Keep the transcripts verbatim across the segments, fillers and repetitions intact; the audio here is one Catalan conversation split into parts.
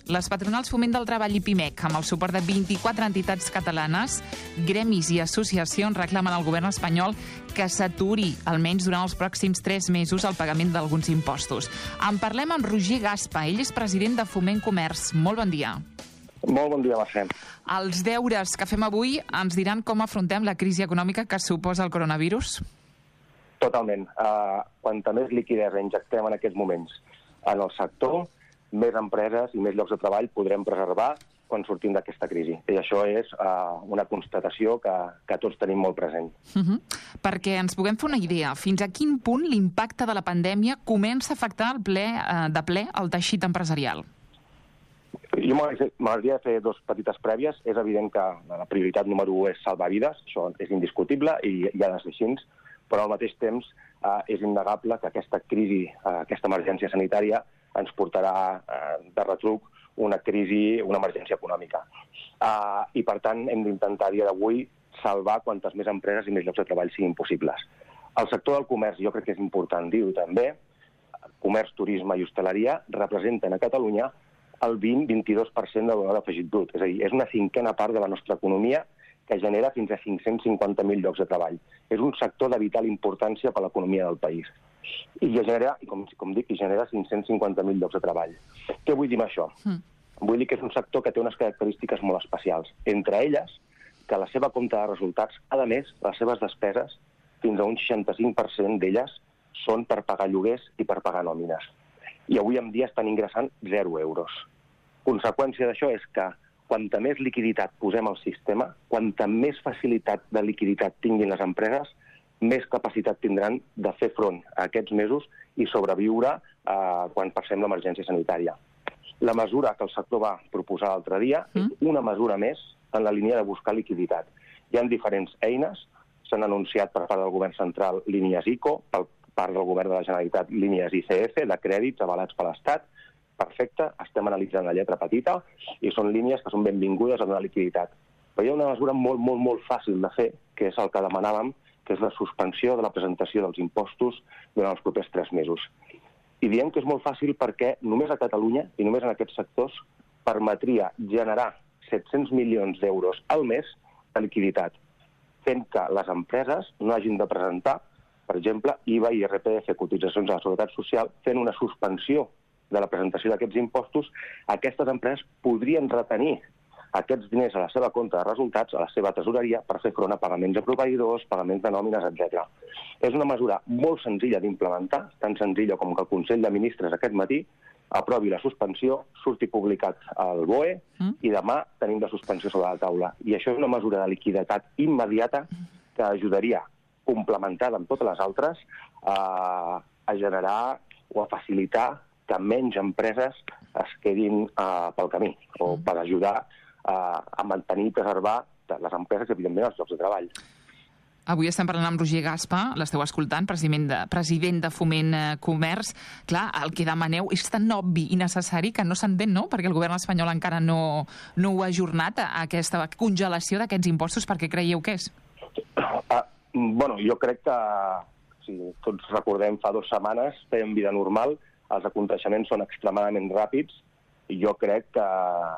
Les patronals Foment del Treball i Pimec, amb el suport de vint-i-quatre entitats catalanes, gremis i associacions, reclamen al govern espanyol que s'aturi, almenys durant els pròxims tres mesos, el pagament d'alguns impostos. En parlem amb Roger Gaspa, ell és president de Foment Comerç. Molt bon dia. Molt bon dia, Mercè. Els deures que fem avui ens diran com afrontem la crisi econòmica que suposa el coronavirus? Totalment. Uh, quanta més liquidesa injectem en aquests moments en el sector, més empreses i més llocs de treball podrem preservar quan sortim d'aquesta crisi. I això és uh, una constatació que, que tots tenim molt present. Uh-huh. Perquè ens puguem fer una idea, fins a quin punt l'impacte de la pandèmia comença a afectar el ple, uh, de ple el teixit empresarial? Jo m'agradaria fer dues petites prèvies. És evident que la prioritat número un és salvar vides, això és indiscutible i ja ha de ser així, però al mateix temps uh, és innegable que aquesta crisi, uh, aquesta emergència sanitària ens portarà eh, de retruc una crisi, una emergència econòmica. Uh, I, per tant, hem d'intentar a dia d'avui salvar quantes més empreses i més llocs de treball siguin possibles. El sector del comerç, jo crec que és important dir-ho també, comerç, turisme i hostaleria representen a Catalunya el vint a vint-i-dos per cent del valor afegit brut. És a dir, és una cinquena part de la nostra economia que genera fins a cinc-cents cinquanta mil llocs de treball. És un sector de vital importància per a l'economia del país. I genera, com, com dic, genera cinc-cents cinquanta mil llocs de treball. Què vull dir amb això? Mm. Vull dir que és un sector que té unes característiques molt especials. Entre elles, que la seva compte de resultats, a més, les seves despeses, fins a un seixanta-cinc per cent d'elles són per pagar lloguers i per pagar nòmines. I avui en dia estan ingressant zero euros. Conseqüència d'això és que quanta més liquiditat posem al sistema, quanta més facilitat de liquiditat tinguin les empreses, més capacitat tindran de fer front a aquests mesos i sobreviure eh, quan passem l'emergència sanitària. La mesura que el sector va proposar l'altre dia mm. és una mesura més en la línia de buscar liquiditat. Hi ha diferents eines, s'han anunciat per part del govern central línies ICO, per part del govern de la Generalitat línies I C F, de crèdits avalats per l'Estat. Perfecte, estem analitzant la lletra petita i són línies que són benvingudes a donar liquiditat. Però hi ha una mesura molt, molt, molt fàcil de fer, que és el que demanàvem, que és la suspensió de la presentació dels impostos durant els propers tres mesos. I diem que és molt fàcil perquè només a Catalunya, i només en aquests sectors, permetria generar set-cents milions d'euros al mes de liquiditat, fent que les empreses no hagin de presentar, per exemple, I V A, I R P F, cotitzacions a la Seguretat Social, fent una suspensió de la presentació d'aquests impostos. Aquestes empreses podrien retenir aquests diners a la seva compte de resultats, a la seva tresoreria, per fer front a pagaments a proveïdors, pagaments de nòmines, etcètera. És una mesura molt senzilla d'implementar, tan senzilla com que el Consell de Ministres aquest matí aprovi la suspensió, surti publicat al B O E mm. i demà tenim la suspensió sobre la taula. I això és una mesura de liquiditat immediata que ajudaria, complementada amb totes les altres, a, a generar o a facilitar que menys empreses es quedin uh, pel camí o mm. per ajudar a mantenir i preservar les empreses i, evidentment, els llocs de treball. Avui estem parlant amb Roger Gaspa, l'esteu escoltant, president de, president de Foment Comerç. Clar, el que demaneu és tan obvi i necessari que no s'entén, no? Perquè el govern espanyol encara no, no ho ha ajornat, a aquesta congelació d'aquests impostos. Per què creieu que és? Uh, bueno, jo crec que, si tots recordem, fa dues setmanes fèiem vida normal, els aconteixements són extremadament ràpids i jo crec que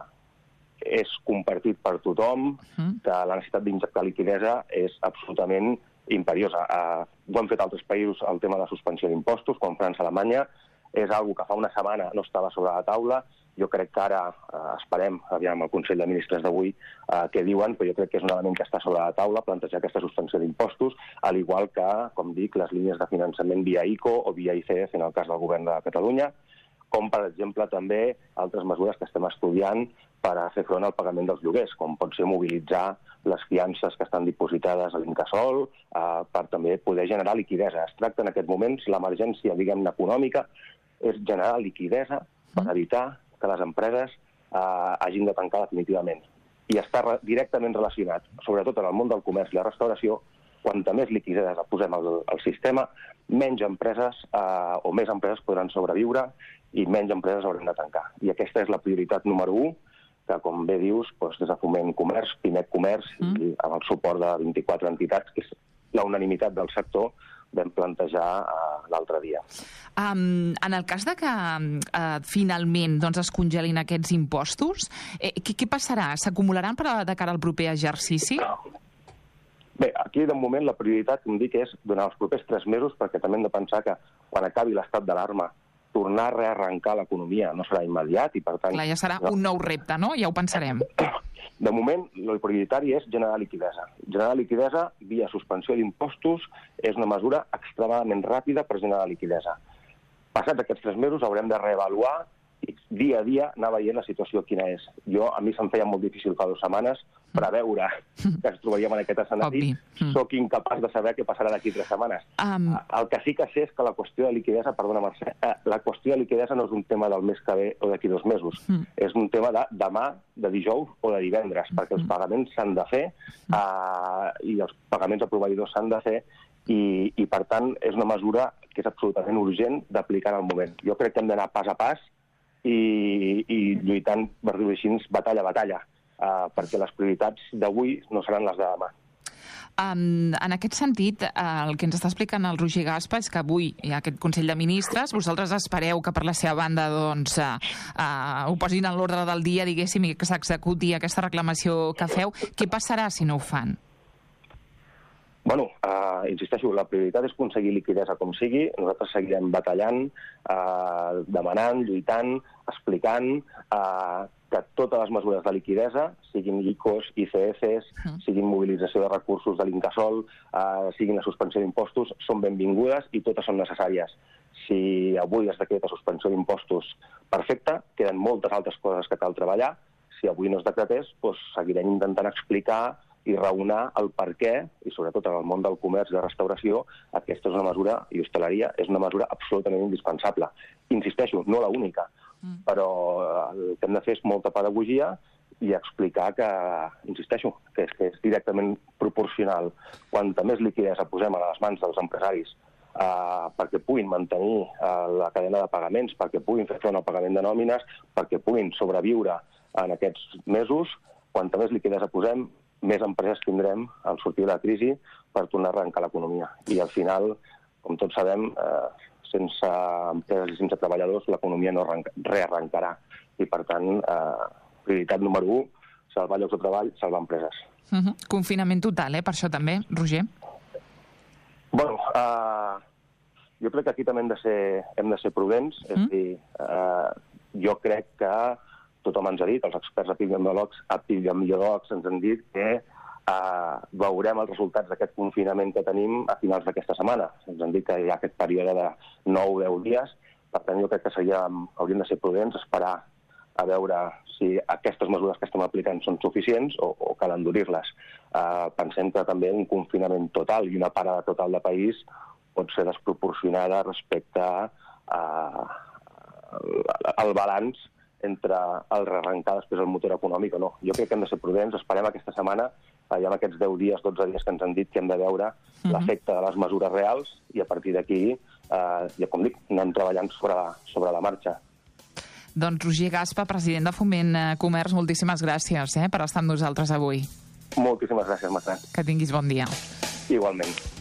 és compartit per tothom, uh-huh. que la necessitat d'injectar liquidesa és absolutament imperiosa. Uh, ho han fet altres països, el tema de la suspensió d'impostos, com França, Alemanya, és una que fa una setmana no estava sobre la taula. Jo crec que ara uh, esperem, aviam el Consell de Ministres d'avui, uh, què diuen, però jo crec que és un element que està sobre la taula, plantejar aquesta suspensió d'impostos, al igual que, com dic, les línies de finançament via ICO o via I C F en el cas del govern de Catalunya, com, per exemple, també altres mesures que estem estudiant per a fer front al pagament dels lloguers, com pot ser mobilitzar les fiances que estan dipositades a l'Incasòl, eh, per també poder generar liquidesa. Es tracta en aquests moments, l'emergència, diguem-ne, econòmica, és generar liquidesa per evitar que les empreses eh, hagin de tancar definitivament. I està re directament relacionat, sobretot en el món del comerç i la restauració, quanta més liquidesa posem al, al sistema, menys empreses eh, o més empreses podran sobreviure i menys empreses haurem de tancar. I aquesta és la prioritat número un, que, com bé dius, doncs, des de Foment Comerç, Pimec Comerç, mm. i amb el suport de vint-i-quatre entitats, que és la unanimitat del sector, vam plantejar uh, l'altre dia. Um, en el cas de que uh, finalment doncs, es congelin aquests impostos, eh, què, què passarà? S'acumularan per a, de cara al proper exercici? Bé, aquí de moment la prioritat, com dic, és donar els propers tres mesos, perquè també hem de pensar que quan acabi l'estat d'alarma tornar a rearrencar l'economia no serà immediat i, per tant... Clar, ja serà no. un nou repte, no? Ja ho pensarem. De moment, el prioritari és generar liquidesa. Generar liquidesa via suspensió d'impostos és una mesura extremadament ràpida per generar liquidesa. Passats aquests tres mesos haurem de reavaluar i dia a dia anar veient la situació quina és. Jo, a mi se'm feia molt difícil fa dues setmanes preveure que ens trobaríem en aquest escenari. Mm. Soc incapaç de saber què passarà d'aquí tres setmanes. Um... El que sí que sé és que la qüestió de liquidesa, perdona Mercè, la qüestió de liquidesa no és un tema del mes que ve o d'aquí dos mesos. Mm. És un tema de demà, de dijous o de divendres, mm. perquè els pagaments s'han de fer uh, i els pagaments a proveïdors s'han de fer i, i, per tant, és una mesura que és absolutament urgent d'aplicar en el moment. Jo crec que hem d'anar pas a pas i, i lluitant, per dir-ho així, batalla a batalla, uh, perquè les prioritats d'avui no seran les de demà. Um, en aquest sentit, uh, el que ens està explicant el Roger Gaspa és que avui hi ha aquest Consell de Ministres, vosaltres espereu que per la seva banda doncs, uh, uh, ho posin en l'ordre del dia, diguéssim, i que s'executi aquesta reclamació que feu. Què passarà si no ho fan? Bueno, uh, insisteixo, la prioritat és aconseguir liquidesa com sigui. Nosaltres seguirem batallant, uh, demanant, lluitant, explicant uh, que totes les mesures de liquidesa, siguin I C Os, I C Fs, uh. siguin mobilització de recursos de l'Incasòl, uh, siguin la suspensió d'impostos, són benvingudes i totes són necessàries. Si avui es decreta suspensió d'impostos, perfecte, queden moltes altres coses que cal treballar. Si avui no es decretés, doncs seguirem intentant explicar i raonar el per què, i sobretot en el món del comerç i de restauració, aquesta és una mesura, i hostaleria, és una mesura absolutament indispensable. Insisteixo, no la única, mm. però el que hem de fer és molta pedagogia i explicar que, insisteixo, que és, que és directament proporcional. Quanta més liquidesa posem a les mans dels empresaris uh, perquè puguin mantenir uh, la cadena de pagaments, perquè puguin fer front al pagament de nòmines, perquè puguin sobreviure en aquests mesos, quanta més liquidesa posem, més empreses tindrem al sortir de la crisi per tornar a arrencar l'economia. I al final, com tots sabem, eh, sense empreses i sense treballadors l'economia no rearrencarà. I per tant, eh, prioritat número u, salvar llocs de treball, salvar empreses. Uh-huh. Confinament total, eh? Per això també, Roger? Bueno, eh, jo crec que aquí també hem de ser, hem de ser prudents. Uh-huh. És a dir, eh, jo crec que tothom ens ha dit, els experts epidemiològics, epidemiològics ens han dit que eh, veurem els resultats d'aquest confinament que tenim a finals d'aquesta setmana. Ens han dit que hi ha aquest període de nou o deu dies, per tant jo crec que seríem, hauríem de ser prudents, esperar a veure si aquestes mesures que estem aplicant són suficients o, o cal endurir-les. Eh, pensem que també un confinament total i una parada total de país pot ser desproporcionada respecte a, a, al balanç entre el rearrencar després el motor econòmic o no. Jo crec que hem de ser prudents, esperem aquesta setmana, hi ha aquests deu dies, dotze dies que ens han dit que hem de veure uh-huh. l'efecte de les mesures reals i a partir d'aquí, eh, ja com dic, anem treballant sobre la, sobre la marxa. Doncs Roger Gaspa, president de Foment Comerç, moltíssimes gràcies eh, per estar amb nosaltres avui. Moltíssimes gràcies, Mercè. Que tinguis bon dia. Igualment.